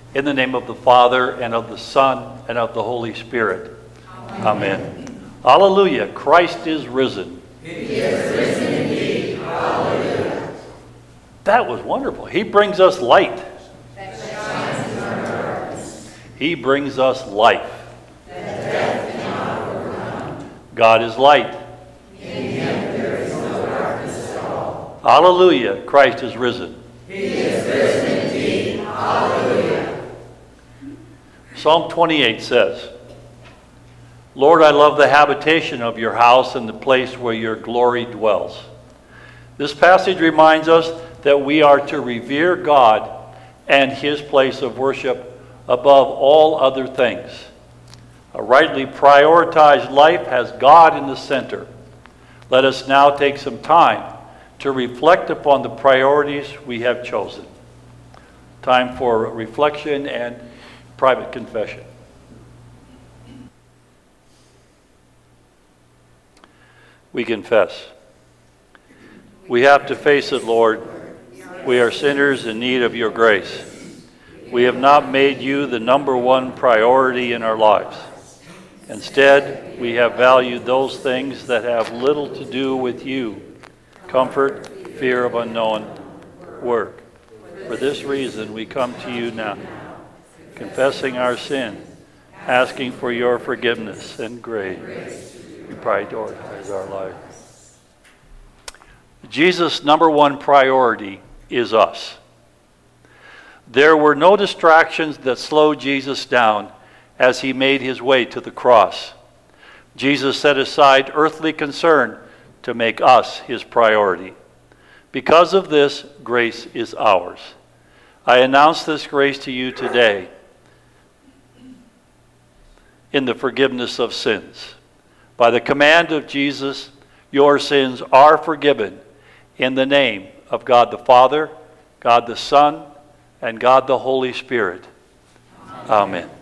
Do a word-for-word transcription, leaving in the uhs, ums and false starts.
In the name of the Father, and of the Son, and of the Holy Spirit. Amen. Amen. Hallelujah. Christ is risen. He is risen indeed. Hallelujah. That was wonderful. He brings us light. That shines in our darkness. He brings us life. That death cannot overcome. God is light. In him there is no darkness at all. Hallelujah. Christ is risen. He is risen indeed. Hallelujah. Psalm twenty-eight says, Lord, I love the habitation of your house and the place where your glory dwells. This passage reminds us that we are to revere God and his place of worship above all other things. A rightly prioritized life has God in the center. Let us now take some time to reflect upon the priorities we have chosen. Time for reflection and private confession. We confess. We have to face it, Lord. We are sinners in need of your grace. We have not made you the number one priority in our lives. Instead, we have valued those things that have little to do with you: comfort, fear of unknown, work. For this reason, we come to you now, confessing our sin, asking for your forgiveness and grace. We prioritize our life. Jesus' number one priority is us. There were no distractions that slowed Jesus down as he made his way to the cross. Jesus set aside earthly concern to make us his priority. Because of this, grace is ours. I announce this grace to you today in the forgiveness of sins. By the command of Jesus, your sins are forgiven in the name of God the Father, God the Son, and God the Holy Spirit. Amen. Amen.